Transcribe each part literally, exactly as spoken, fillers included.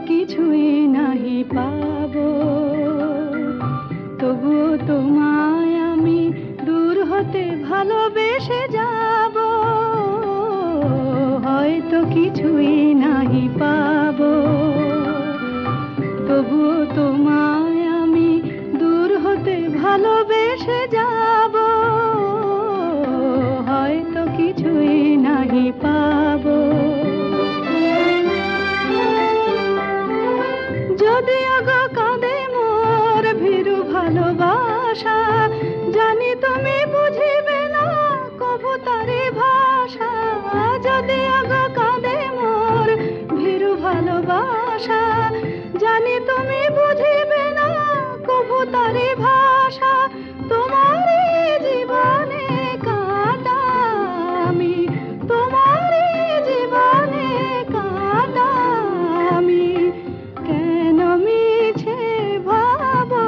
কিছুই নাহি পাবো, তবুও তোমায় আমি দূর হতে ভালোবেসে যাব। হয়তো কিছুই নাহি পাবো, তবুও তোমায় আমি দূর হতে ভালোবেসে যাব। হয়তো কিছুই নাহি পাবো। যদিও গো কাঁদে মোর ভীরু ভালোবাসা, জানি তুমি বুঝিবে না কভু তারি ভাষা। যদিও গো কাঁদে মোর ভীরু ভালোবাসা, জানি তুমি বুঝিবে না কভু তারি ভাষা। তোমারই জীবনে কাঁদা আমি, তোমারই জীবনে কাঁদা আমি, কেন মিছে ভাবো।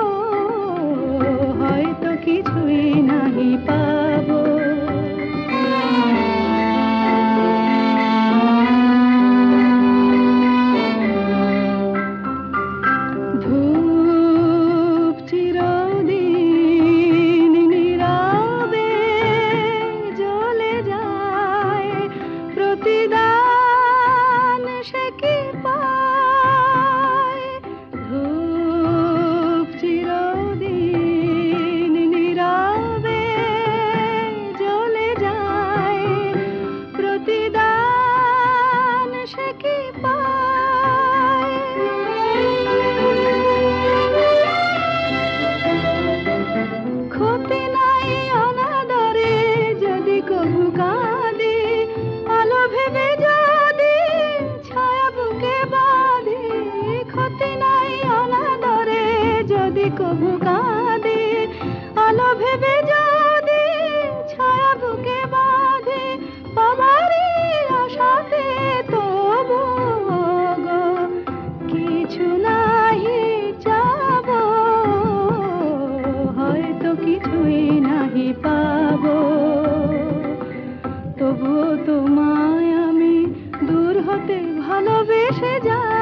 হয়তো কিছুই নাহি পাবো। ধূপ চিরদিন নীরবে জ্বলে যায়, প্রতিদান সে কি পায়। ধূপ চিরদিন নীরবে জ্বলে যায়, প্রতিদান সে কি পায়। ক্ষতি নাই অনাদরে যদি কভু কাঁদে, আলো ভেবে যদি ছায়া বুকে বাঁধে। ক্ষতি নাই অনাদরে যদি কভু কাঁদে, আলো ভেবে যদি ছায়া বুকে বাঁধে। পাবারই আশাতে তবু গো কিছু নাহি চাবো। হয়তো কিছুই নাহি পাবো, তবুও তোমায় আমি দূর হতে ভালোবেসে যাব।